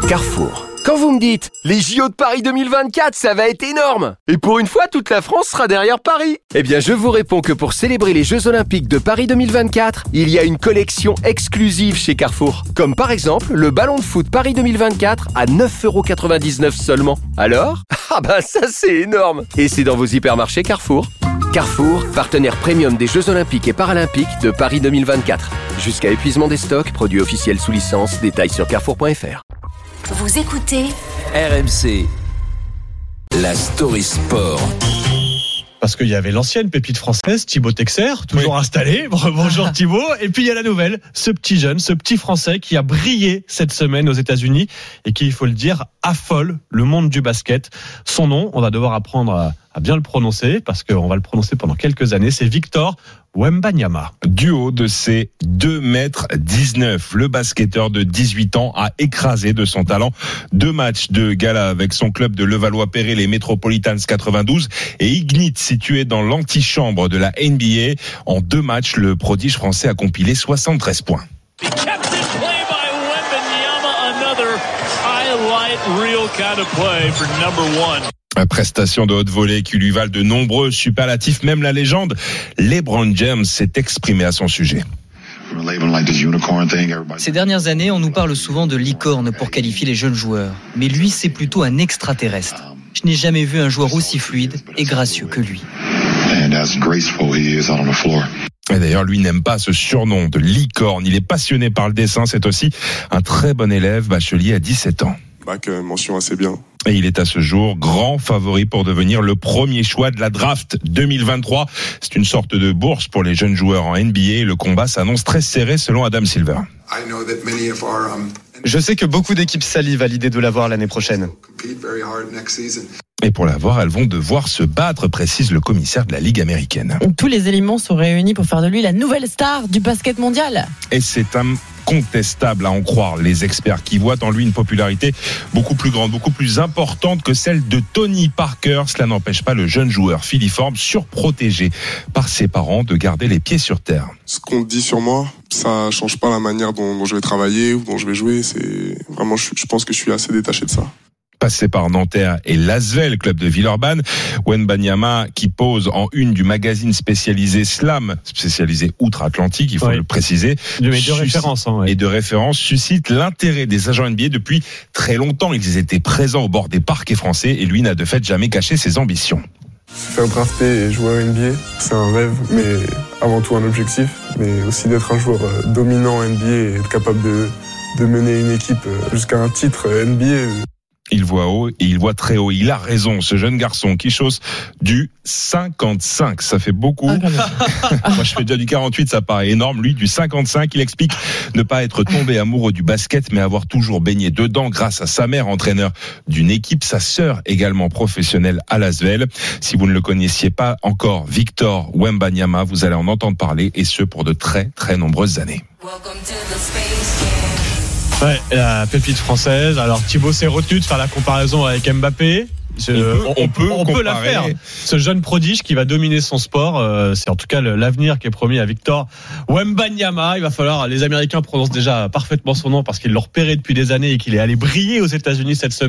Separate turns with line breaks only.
Carrefour. Quand vous me dites « Les JO de Paris 2024, ça va être énorme !» Et pour une fois, toute la France sera derrière Paris. Eh bien, je vous réponds que pour célébrer les Jeux Olympiques de Paris 2024, il y a une collection exclusive chez Carrefour. Comme par exemple, le ballon de foot Paris 2024 à 9,99€ seulement. Alors ? Ah ben ça c'est énorme ! Et c'est dans vos hypermarchés Carrefour. Carrefour, partenaire premium des Jeux Olympiques et Paralympiques de Paris 2024. Jusqu'à épuisement des stocks, produits officiels sous licence, détails sur carrefour.fr.
Vous écoutez
RMC, la story sport.
Parce qu'il y avait l'ancienne pépite française, Thibaut Texer, toujours installé. Bonjour Thibaut. Et puis il y a la nouvelle, ce petit jeune, ce petit Français qui a brillé cette semaine aux États-Unis et qui, il faut le dire, affole le monde du basket. Son nom, on va devoir apprendre à bien le prononcer parce qu'on va le prononcer pendant quelques années. C'est Victor Wembanyama.
Du haut de ses 2,19 m, le basketteur de 18 ans a écrasé de son talent 2 matchs de gala avec son club de Levallois-Perret, les Metropolitans 92, et Ignite, situé dans l'antichambre de la NBA. En 2 matchs, le prodige français a compilé 73 points. Prestation de haute volée qui lui valent de nombreux superlatifs. Même la légende LeBron James s'est exprimé à son sujet.
Ces dernières années, on nous parle souvent de licorne pour qualifier les jeunes joueurs. Mais lui, c'est plutôt un extraterrestre. Je n'ai jamais vu un joueur aussi fluide et gracieux que lui.
Et d'ailleurs, lui n'aime pas ce surnom de licorne. Il est passionné par le dessin. C'est aussi un très bon élève, bachelier à 17 ans.
Mention assez bien.
Et il est à ce jour grand favori pour devenir le premier choix de la draft 2023. C'est une sorte de bourse pour les jeunes joueurs en NBA. Le combat s'annonce très serré selon Adam Silver.
Je sais que beaucoup d'équipes salivent à l'idée de l'avoir l'année prochaine.
Et pour l'avoir, elles vont devoir se battre, précise le commissaire de la Ligue américaine.
Tous les éléments sont réunis pour faire de lui la nouvelle star du basket mondial.
Et c'est incontestable à en croire les experts qui voient en lui une popularité beaucoup plus grande, beaucoup plus importante que celle de Tony Parker. Cela n'empêche pas le jeune joueur filiforme, surprotégé par ses parents, de garder les pieds sur terre.
Ce qu'on dit sur moi, ça change pas la manière dont je vais travailler ou dont je vais jouer. C'est vraiment, je pense que je suis assez détaché de ça.
Passé par Nanterre et l'Asvel, club de Villeurbanne, Wembanyama, qui pose en une du magazine spécialisé Slam, spécialisé outre-Atlantique, il faut le préciser,
de référence,
et de référence, suscite l'intérêt des agents NBA depuis très longtemps. Ils étaient présents au bord des parquets français et lui n'a de fait jamais caché ses ambitions.
Se faire drafter et jouer en NBA, c'est un rêve, mais avant tout un objectif, mais aussi d'être un joueur dominant en NBA et être capable de mener une équipe jusqu'à un titre NBA.
Il voit haut et il voit très haut. Il a raison, ce jeune garçon qui chausse du 55. Ça fait beaucoup. Moi, je fais déjà du 48, ça paraît énorme. Lui, du 55, il explique ne pas être tombé amoureux du basket, mais avoir toujours baigné dedans grâce à sa mère, entraîneur d'une équipe, sa sœur également professionnelle à l'Asvel. Si vous ne le connaissiez pas encore, Victor Wembanyama, vous allez en entendre parler, et ce pour de très, très nombreuses années.
Ouais, la pépite française. Alors Thibaut s'est retenu de faire la comparaison avec Mbappé. On peut la faire. Ce jeune prodige qui va dominer son sport, c'est en tout cas l'avenir qui est promis à Victor Wembanyama. Il va falloir, les Américains prononcent déjà parfaitement son nom parce qu'ils l'ont repéré depuis des années et qu'il est allé briller aux États-Unis cette semaine.